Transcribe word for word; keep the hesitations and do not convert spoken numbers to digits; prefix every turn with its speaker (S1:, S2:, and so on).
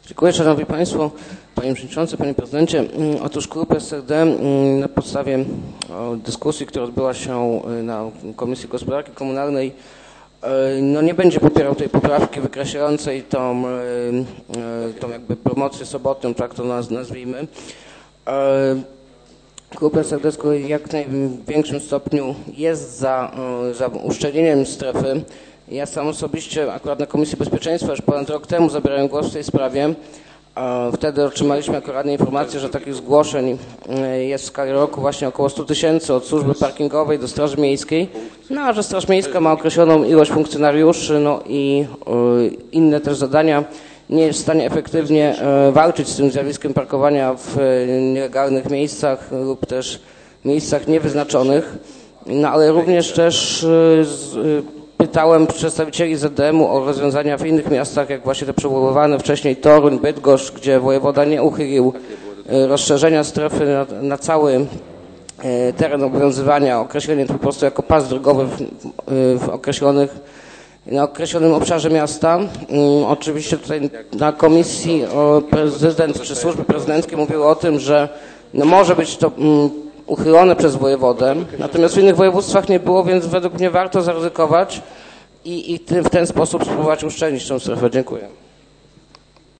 S1: Dziękuję Szanowni Państwo, Panie Przewodniczący, Panie Prezydencie. Otóż klub S L D na podstawie dyskusji, która odbyła się na Komisji Gospodarki Komunalnej, no nie będzie popierał tej poprawki wykreślającej tą, tą jakby promocję sobotnią, tak to nazwijmy. Klub S L D w jak największym stopniu jest za, za uszczelnieniem strefy. Ja sam osobiście akurat na Komisji Bezpieczeństwa już ponad rok temu zabierałem głos w tej sprawie. Wtedy otrzymaliśmy akurat informację, że takich zgłoszeń jest w skali roku właśnie około stu tysięcy od służby parkingowej do Straży Miejskiej. No a że Straż Miejska ma określoną ilość funkcjonariuszy, no i inne też zadania, nie jest w stanie efektywnie walczyć z tym zjawiskiem parkowania w nielegalnych miejscach lub też miejscach niewyznaczonych. No ale również też pytałem przedstawicieli Z D M-u o rozwiązania w innych miastach, jak właśnie te przywoływane wcześniej Toruń, Bydgoszcz, gdzie wojewoda nie uchylił rozszerzenia strefy na, na cały teren obowiązywania, określenie to po prostu jako pas drogowy w, w określonych, na określonym obszarze miasta. Oczywiście tutaj na komisji prezydent czy służby prezydenckie mówiły o tym, że no może być to uchylone przez wojewodę, natomiast w innych województwach nie było, więc według mnie warto zaryzykować i, i w ten sposób spróbować uszczelnić tę strefę. Dziękuję.